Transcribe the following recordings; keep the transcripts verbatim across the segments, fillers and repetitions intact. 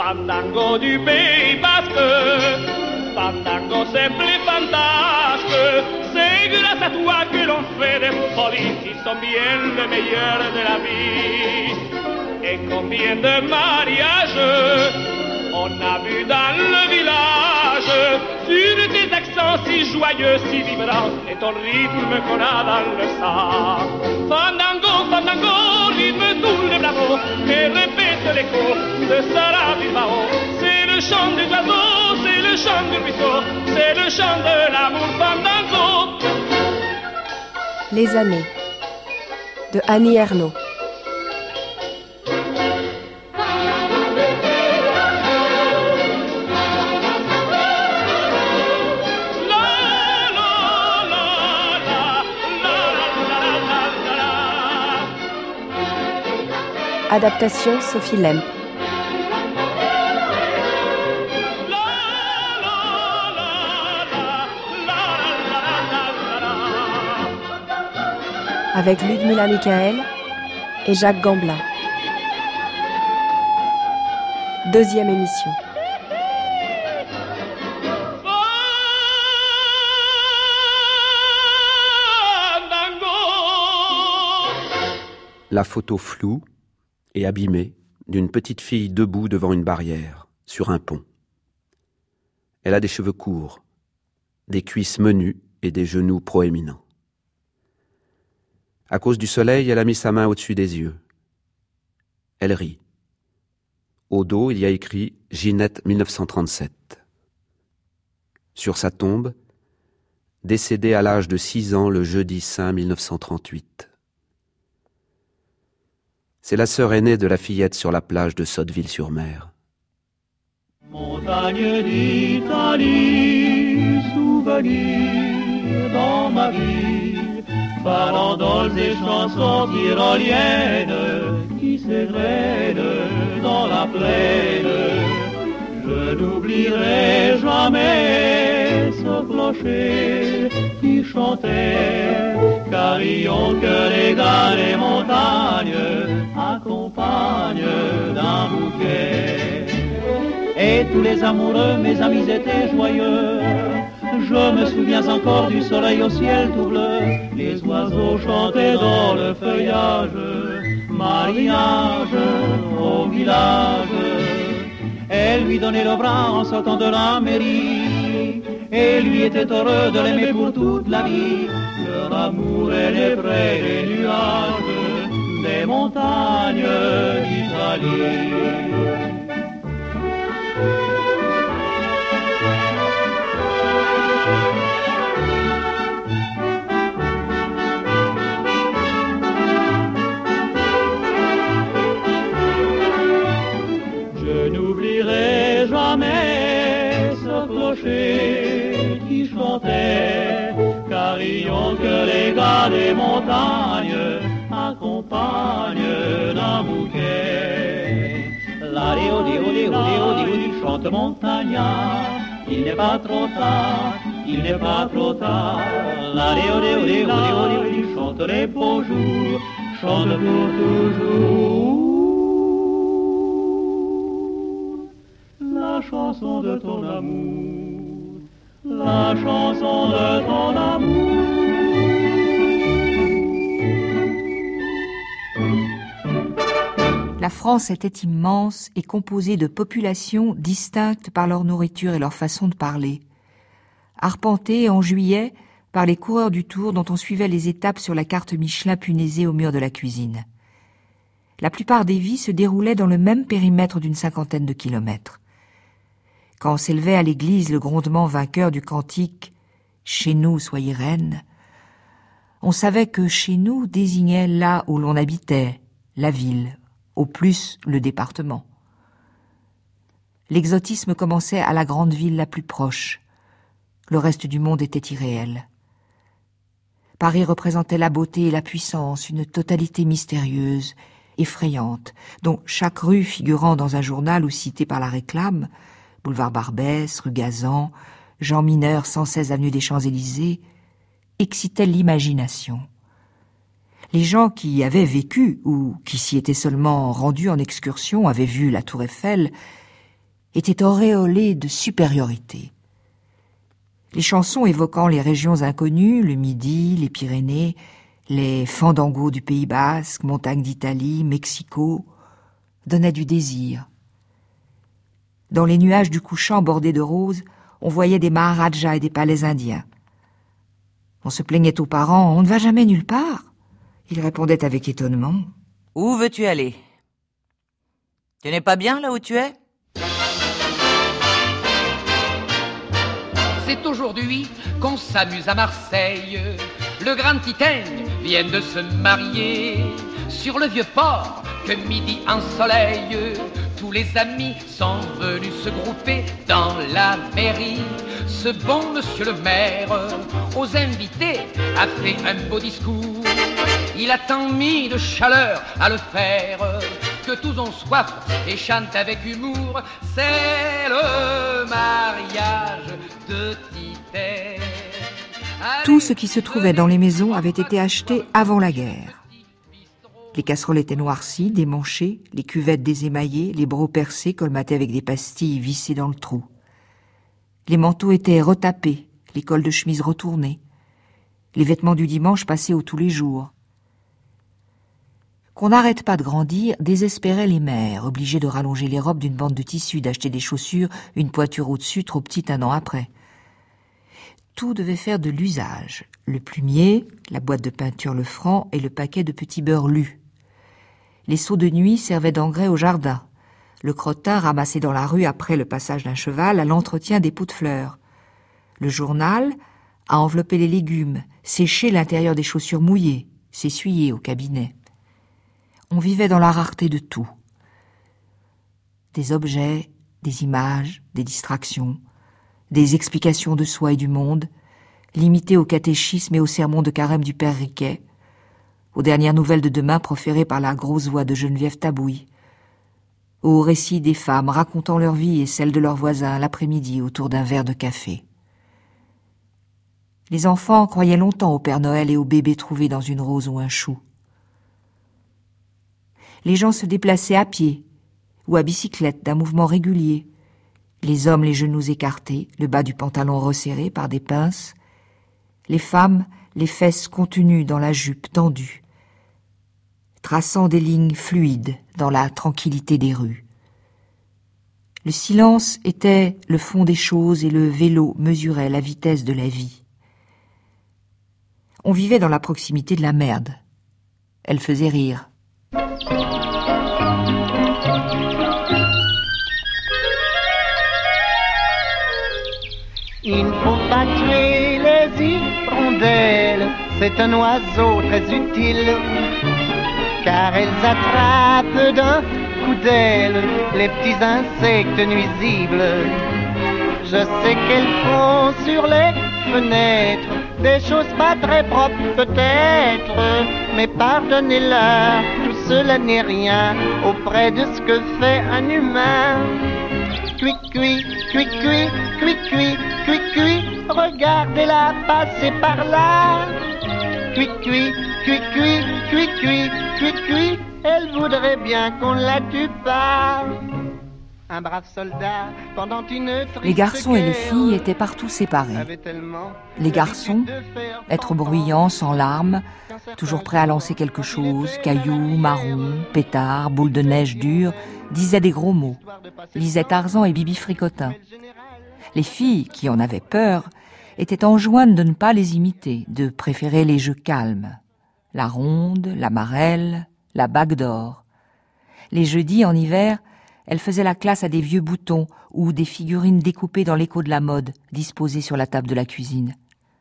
Fandango du Pays Basque, fandango simple et fantasque, c'est grâce à toi que l'on fait des folies qui sont bien les meilleures de la vie. Et combien de mariages on a vu dans le village, sur tes accents si joyeux, si vibrants, et ton rythme qu'on a dans le sang. Fandango, fandango, rythme tous les bravos, et répète l'écho de Sarah Bilbao. C'est le chant des oiseaux, c'est le chant du ruisseau, c'est le chant de l'amour, fandango. Les années de Annie Ernaux. Adaptation Sophie Lemp. Avec Ludmila Michael et Jacques Gamblin. Deuxième émission. La photo floue et abîmée d'une petite fille debout devant une barrière, sur un pont. Elle a des cheveux courts, des cuisses menues et des genoux proéminents. À cause du soleil, elle a mis sa main au-dessus des yeux. Elle rit. Au dos, il y a écrit « Ginette mille neuf cent trente-sept ». Sur sa tombe, décédée à l'âge de six ans le jeudi saint mille neuf cent trente-huit. C'est la sœur aînée de la fillette sur la plage de Sotteville-sur-Mer. Montagne d'Italie, souvenir dans ma vie, farandoles et chansons tyroliennes qui s'égrènent dans la plaine. Je n'oublierai jamais ce clocher qui chantait, carillon que les gars des montagnes accompagnent d'un bouquet. Et tous les amoureux, mes amis, étaient joyeux. Je me souviens encore du soleil au ciel tout bleu. Les oiseaux chantaient dans le feuillage, mariage au village. Elle lui donnait le bras en sortant de la mairie, et lui était heureux de l'aimer pour toute la vie. Leur amour élèverait les nuages des montagnes d'Italie. Je n'oublierai jamais ce clocher qui chantait, carillon que les gars des montagnes accompagnent d'un bouquet. La déo déo déo déo déo chante montagnard, il n'est pas trop tard, il n'est pas trop tard. La déo déo déo déo déo chante les beaux jours, chante pour toujours. La chanson de ton amour, la chanson de ton amour. La France était immense et composée de populations distinctes par leur nourriture et leur façon de parler. Arpentée en juillet par les coureurs du Tour dont on suivait les étapes sur la carte Michelin punaisée au mur de la cuisine. La plupart des vies se déroulaient dans le même périmètre d'une cinquantaine de kilomètres. Quand s'élevait à l'église le grondement vainqueur du cantique « Chez nous, soyez reine », on savait que « chez nous » désignait là où l'on habitait, la ville, au plus le département. L'exotisme commençait à la grande ville la plus proche. Le reste du monde était irréel. Paris représentait la beauté et la puissance, une totalité mystérieuse, effrayante, dont chaque rue figurant dans un journal ou citée par la réclame, boulevard Barbès, rue Gazan, Jean Mineur, cent seize avenue des Champs-Élysées, excitait l'imagination. Les gens qui y avaient vécu ou qui s'y étaient seulement rendus en excursion avaient vu la Tour Eiffel était auréolée de supériorité. Les chansons évoquant les régions inconnues, le Midi, les Pyrénées, les fandangos du Pays Basque, montagnes d'Italie, Mexico, donnaient du désir. Dans les nuages du couchant bordés de roses, on voyait des maharajas et des palais indiens. On se plaignait aux parents, « On ne va jamais nulle part ?» Ils répondaient avec étonnement. « Où veux-tu aller ? Tu n'es pas bien là où tu es ? » C'est aujourd'hui qu'on s'amuse à Marseille. Le grand Titane vient de se marier. Sur le vieux port, que midi ensoleille, tous les amis sont venus se grouper dans la mairie. Ce bon monsieur le maire, aux invités, a fait un beau discours. Il a tant mis de chaleur à le faire que tous ont soif et chantent avec humour. C'est le mariage de Titane. Tout ce qui se trouvait dans les maisons avait été acheté avant la guerre. Les casseroles étaient noircies, démanchées, les cuvettes désémaillées, les brocs percés, colmatés avec des pastilles vissées dans le trou. Les manteaux étaient retapés, les cols de chemise retournés, les vêtements du dimanche passés au tous les jours. Qu'on n'arrête pas de grandir désespérait les mères, obligées de rallonger les robes d'une bande de tissu, d'acheter des chaussures, une pointure au-dessus, trop petite un an après. Tout devait faire de l'usage. Le plumier, la boîte de peinture le franc et le paquet de petits beurres lus. Les seaux de nuit servaient d'engrais au jardin. Le crottin ramassé dans la rue après le passage d'un cheval à l'entretien des pots de fleurs. Le journal à envelopper les légumes, sécher l'intérieur des chaussures mouillées, s'essuyer au cabinet. On vivait dans la rareté de tout. Des objets, des images, des distractions, des explications de soi et du monde, limitées au catéchisme et au sermon de carême du père Riquet, aux dernières nouvelles de demain proférées par la grosse voix de Geneviève Tabouille, aux récits des femmes racontant leur vie et celle de leurs voisins l'après-midi autour d'un verre de café. Les enfants croyaient longtemps au Père Noël et au bébé trouvé dans une rose ou un chou. Les gens se déplaçaient à pied ou à bicyclette d'un mouvement régulier, les hommes les genoux écartés, le bas du pantalon resserré par des pinces, les femmes les fesses contenues dans la jupe tendue, traçant des lignes fluides dans la tranquillité des rues. Le silence était le fond des choses et le vélo mesurait la vitesse de la vie. On vivait dans la proximité de la merde. Elle faisait rire. Il ne faut pas tuer les hirondelles, c'est un oiseau très utile, car elles attrapent d'un coup d'aile les petits insectes nuisibles. Je sais qu'elles font sur les fenêtres des choses pas très propres peut-être, mais pardonnez-leur, tout cela n'est rien auprès de ce que fait un humain. Cui, cui, cui, cui, cui, cui, cui, cui, regardez-la passer par là. Cui, cui, cui, cui, cui, cui, cui, cui, elle voudrait bien qu'on la tue pas. Un brave soldat, pendant une triste Les garçons et les guerre, filles étaient partout séparés. Les garçons, être bruyants, sans larmes, toujours prêts à lancer quelque chose, cailloux, marrons, pétards, boules de neige dures, disaient des gros mots, lisaient Tarzan et Bibi Fricotin. Les filles, qui en avaient peur, étaient enjointes de ne pas les imiter, de préférer les jeux calmes. La ronde, la marelle, la bague d'or. Les jeudis, en hiver, elles faisaient la classe à des vieux boutons ou des figurines découpées dans l'écho de la mode, disposées sur la table de la cuisine.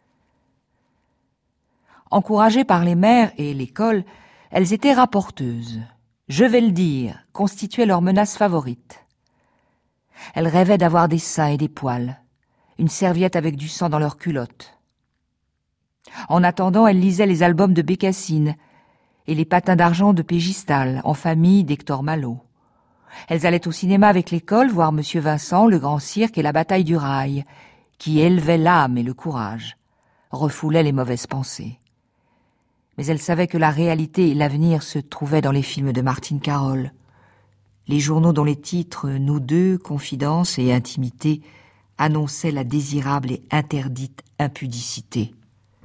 Encouragées par les mères et l'école, elles étaient rapporteuses. Je vais le dire, constituaient leur menace favorite. Elles rêvaient d'avoir des seins et des poils, une serviette avec du sang dans leurs culottes. En attendant, elles lisaient les albums de Bécassine et les patins d'argent de Pégistal, en famille d'Hector Malot. Elles allaient au cinéma avec l'école voir Monsieur Vincent, le grand cirque et la bataille du rail, qui élevait l'âme et le courage, refoulait les mauvaises pensées. Mais elles savaient que la réalité et l'avenir se trouvaient dans les films de Martine Carole, Les journaux dont les titres « Nous deux »,« Confidence » et « Intimité » annonçaient la désirable et interdite impudicité.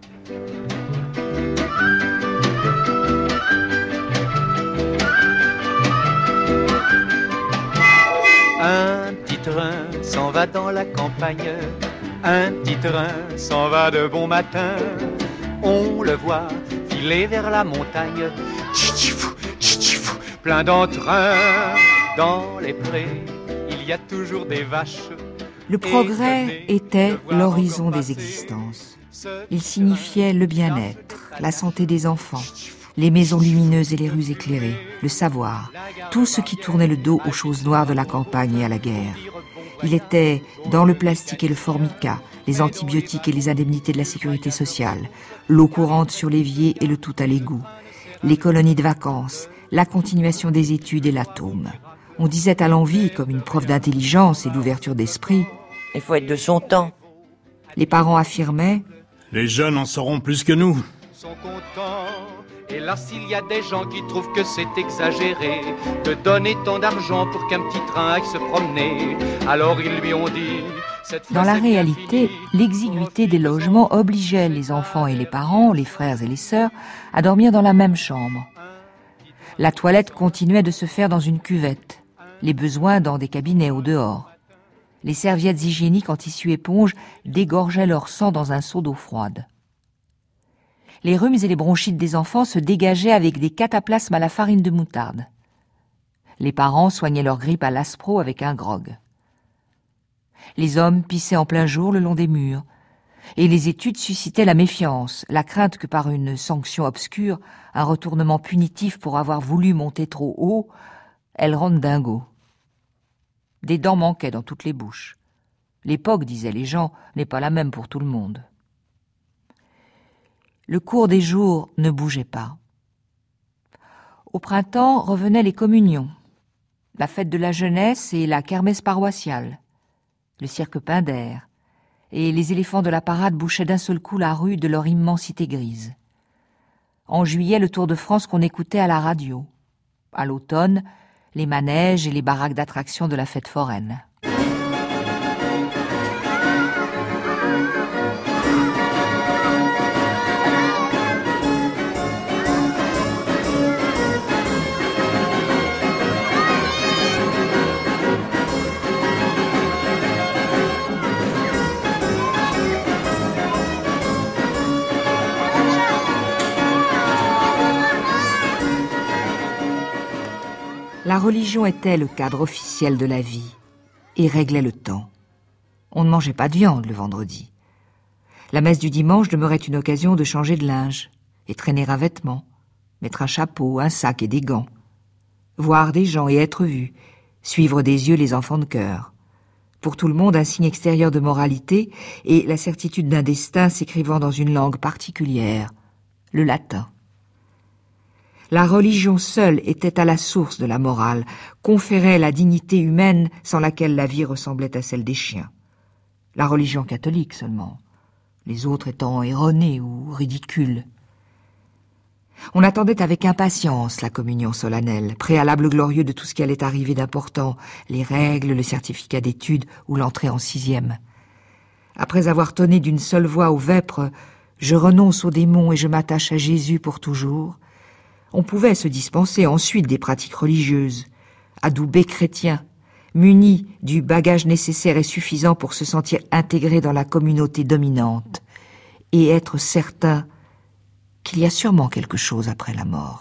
Un petit train s'en va dans la campagne, un petit train s'en va de bon matin. On le voit filer vers la montagne, tchitchifou, tchitchifou, plein d'entrain. Dans les prés, il y a toujours des vaches. Le progrès était l'horizon des existences. Il signifiait le bien-être, la santé des enfants, les maisons lumineuses et les rues éclairées, le savoir, tout ce qui tournait le dos aux choses noires de la campagne et à la guerre. Il était dans le plastique et le formica, les antibiotiques et les indemnités de la sécurité sociale, l'eau courante sur l'évier et le tout à l'égout, les colonies de vacances, la continuation des études et l'atome. On disait à l'envi, comme une preuve d'intelligence et d'ouverture d'esprit, « Il faut être de son temps ». Les parents affirmaient « Les jeunes en sauront plus que nous ». Sont contents. Et là, s'il y a des gens qui trouvent que c'est exagéré de donner tant d'argent pour qu'un petit train aille se promener, alors ils lui ont dit... Dans la réalité, l'exiguïté des logements obligeait les enfants et les parents, les frères et les sœurs, à dormir dans la même chambre. La toilette continuait de se faire dans une cuvette, les besoins dans des cabinets au dehors. Les serviettes hygiéniques en tissu éponge dégorgeaient leur sang dans un seau d'eau froide. Les rhumes et les bronchites des enfants se dégageaient avec des cataplasmes à la farine de moutarde. Les parents soignaient leur grippe à l'aspro avec un grog. Les hommes pissaient en plein jour le long des murs, et les études suscitaient la méfiance, la crainte que par une sanction obscure, un retournement punitif pour avoir voulu monter trop haut, elles rendent dingo. Des dents manquaient dans toutes les bouches. L'époque, disaient les gens, n'est pas la même pour tout le monde. Le cours des jours ne bougeait pas. Au printemps revenaient les communions, la fête de la jeunesse et la kermesse paroissiale, le cirque Pinder, et les éléphants de la parade bouchaient d'un seul coup la rue de leur immensité grise. En juillet, le Tour de France qu'on écoutait à la radio. À l'automne, les manèges et les baraques d'attractions de la fête foraine. La religion était le cadre officiel de la vie et réglait le temps. On ne mangeait pas de viande le vendredi. La messe du dimanche demeurait une occasion de changer de linge et traîner un vêtement, mettre un chapeau, un sac et des gants, voir des gens et être vu, suivre des yeux les enfants de cœur. Pour tout le monde, un signe extérieur de moralité et la certitude d'un destin s'écrivant dans une langue particulière, le latin. La religion seule était à la source de la morale, conférait la dignité humaine sans laquelle la vie ressemblait à celle des chiens. La religion catholique seulement, les autres étant erronées ou ridicules. On attendait avec impatience la communion solennelle, préalable glorieux de tout ce qui allait arriver d'important, les règles, le certificat d'études ou l'entrée en sixième. Après avoir tonné d'une seule voix aux vêpres « Je renonce aux démons et je m'attache à Jésus pour toujours », on pouvait se dispenser ensuite des pratiques religieuses, adoubés chrétiens, munis du bagage nécessaire et suffisant pour se sentir intégrés dans la communauté dominante et être certain qu'il y a sûrement quelque chose après la mort.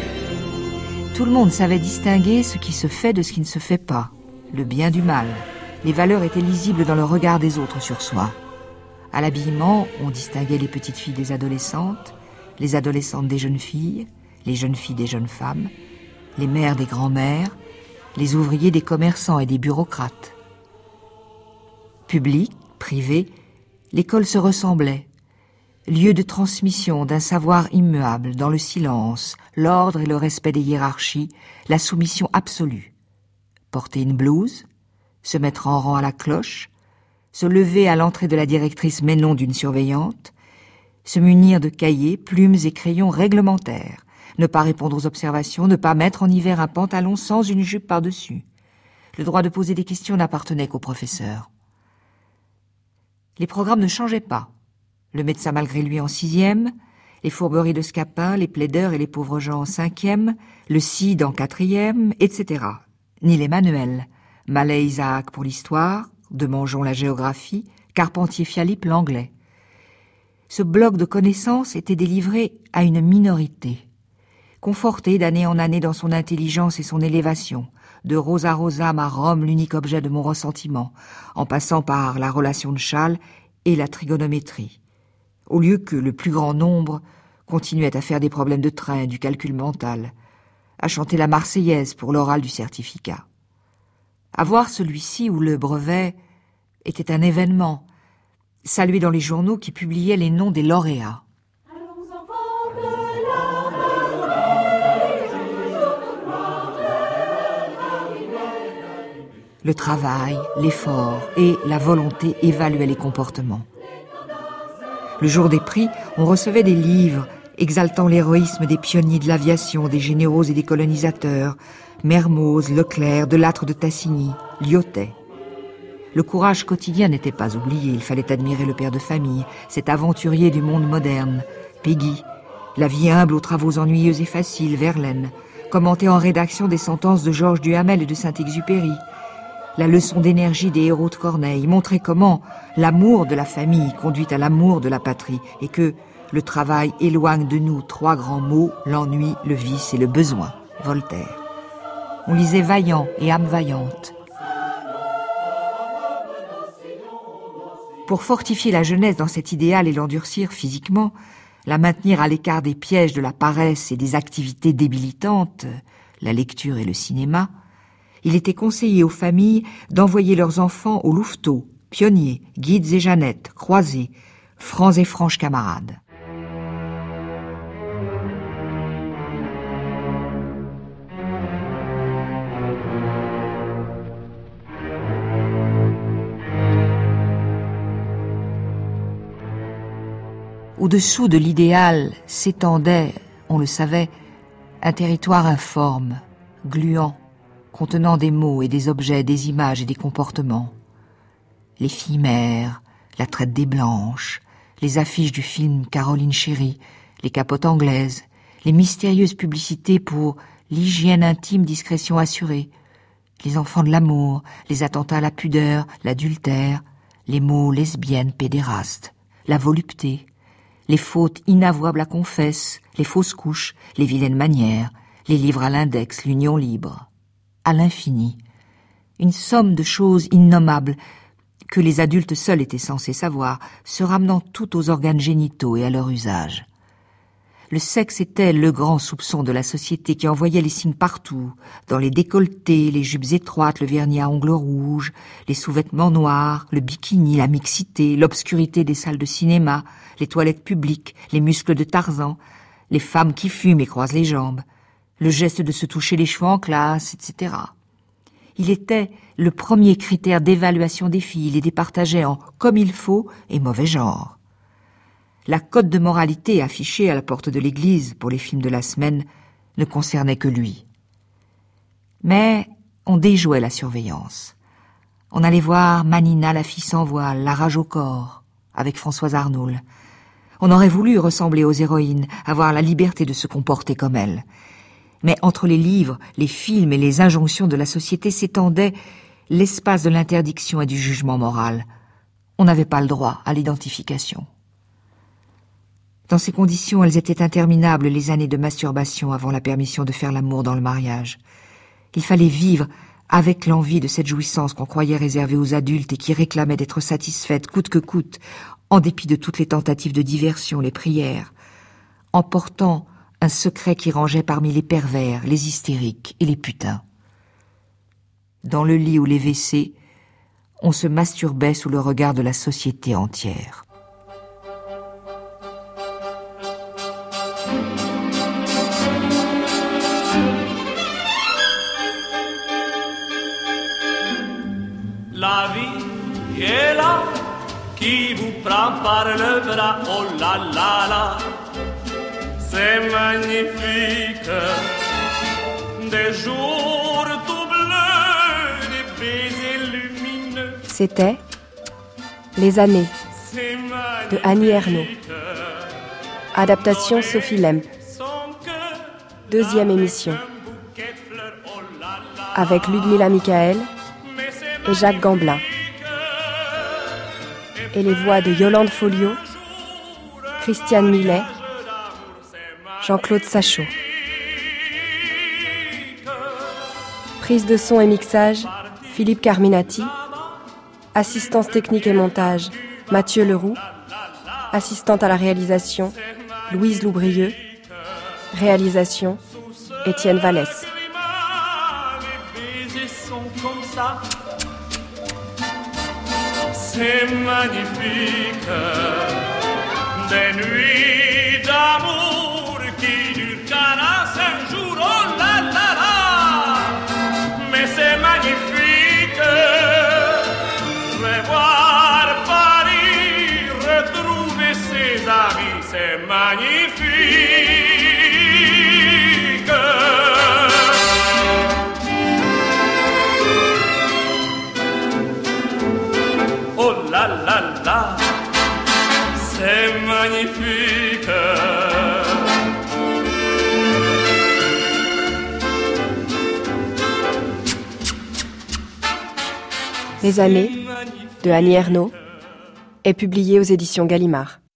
Tout le monde savait distinguer ce qui se fait de ce qui ne se fait pas, le bien du mal, les valeurs étaient lisibles dans le regard des autres sur soi. À l'habillement, on distinguait les petites filles des adolescentes, les adolescentes des jeunes filles, les jeunes filles des jeunes femmes, les mères des grands-mères, les ouvriers des commerçants et des bureaucrates. Public, privé, l'école se ressemblait. Lieu de transmission d'un savoir immuable dans le silence, l'ordre et le respect des hiérarchies, la soumission absolue. Porter une blouse, se mettre en rang à la cloche, se lever à l'entrée de la directrice mais non d'une surveillante, se munir de cahiers, plumes et crayons réglementaires, ne pas répondre aux observations, ne pas mettre en hiver un pantalon sans une jupe par-dessus. Le droit de poser des questions n'appartenait qu'au professeur. Les programmes ne changeaient pas. Le médecin malgré lui en sixième, les fourberies de Scapin, les plaideurs et les pauvres gens en cinquième, le Cid en quatrième, et cetera. Ni les manuels. Mallet Isaac pour l'histoire, de Mangeon la géographie, Carpentier Fialip l'anglais. Ce bloc de connaissances était délivré à une minorité, conforté d'année en année dans son intelligence et son élévation, de Rosa Rosam à Rome l'unique objet de mon ressentiment, en passant par la relation de Chasles et la trigonométrie, au lieu que le plus grand nombre continuait à faire des problèmes de train, du calcul mental, à chanter la Marseillaise pour l'oral du certificat. Avoir celui-ci où le brevet était un événement, salué dans les journaux qui publiaient les noms des lauréats. Le travail, l'effort et la volonté évaluaient les comportements. Le jour des prix, on recevait des livres exaltant l'héroïsme des pionniers de l'aviation, des généraux et des colonisateurs, Mermoz, Leclerc, Delattre de Tassigny, Lyotet. Le courage quotidien n'était pas oublié, il fallait admirer le père de famille, cet aventurier du monde moderne, Péguy, la vie humble aux travaux ennuyeux et faciles, Verlaine, commenter en rédaction des sentences de Georges Duhamel et de Saint-Exupéry, la leçon d'énergie des héros de Corneille, montrer comment l'amour de la famille conduit à l'amour de la patrie et que le travail éloigne de nous trois grands mots, l'ennui, le vice et le besoin, Voltaire. On lisait Vaillant et âme vaillante. Pour fortifier la jeunesse dans cet idéal et l'endurcir physiquement, la maintenir à l'écart des pièges de la paresse et des activités débilitantes, la lecture et le cinéma, il était conseillé aux familles d'envoyer leurs enfants au louveteau, pionniers, guides et Jeannettes, croisés, francs et franches camarades. Au-dessous de l'idéal s'étendait, on le savait, un territoire informe, gluant, contenant des mots et des objets, des images et des comportements. Les filles mères, la traite des blanches, les affiches du film Caroline Chérie, les capotes anglaises, les mystérieuses publicités pour l'hygiène intime, discrétion assurée, les enfants de l'amour, les attentats à la pudeur, l'adultère, les mots lesbiennes, pédérastes, la volupté, les fautes inavouables à confesse, les fausses couches, les vilaines manières, les livres à l'index, l'union libre. À l'infini. Une somme de choses innommables que les adultes seuls étaient censés savoir, se ramenant tout aux organes génitaux et à leur usage. Le sexe était le grand soupçon de la société qui envoyait les signes partout, dans les décolletés, les jupes étroites, le vernis à ongles rouges, les sous-vêtements noirs, le bikini, la mixité, l'obscurité des salles de cinéma, les toilettes publiques, les muscles de Tarzan, les femmes qui fument et croisent les jambes, le geste de se toucher les cheveux en classe, et cetera. Il était le premier critère d'évaluation des filles, il les départageait en comme il faut et mauvais genre. La cote de moralité affichée à la porte de l'église pour les films de la semaine ne concernait que lui. Mais on déjouait la surveillance. On allait voir Manina, la fille sans voile, La rage au corps, avec Françoise Arnoul. On aurait voulu ressembler aux héroïnes, avoir la liberté de se comporter comme elles. Mais entre les livres, les films et les injonctions de la société s'étendait l'espace de l'interdiction et du jugement moral. On n'avait pas le droit à l'identification. Dans ces conditions, elles étaient interminables, les années de masturbation avant la permission de faire l'amour dans le mariage. Il fallait vivre avec l'envie de cette jouissance qu'on croyait réservée aux adultes et qui réclamait d'être satisfaite coûte que coûte, en dépit de toutes les tentatives de diversion, les prières, en portant un secret qui rangeait parmi les pervers, les hystériques et les putains. Dans le lit ou les W C, on se masturbait sous le regard de la société entière. La vie est là, qui vous prend par le bras, oh là là là, c'est magnifique, des jours tout bleus, des baisers lumineux. C'était Les années de Annie Ernaux. Adaptation Sophie Lemp. Deuxième émission. Avec Ludmila Michael et Jacques Gamblin. Et les voix de Yolande Folliot, Christiane Millet, Jean-Claude Sachot. Prise de son et mixage, Philippe Carminati. Assistance technique et montage, Mathieu Leroux. Assistante à la réalisation, Louise Loubrieux. Réalisation, Étienne Vallès. C'est magnifique, des nuits d'amour qui durent quarante-cinq jours, oh là là là, mais c'est magnifique, revoir Paris, retrouver ses amis, c'est magnifique. Oh là là là, c'est magnifique. Les années de Annie Ernaux est publié aux éditions Gallimard.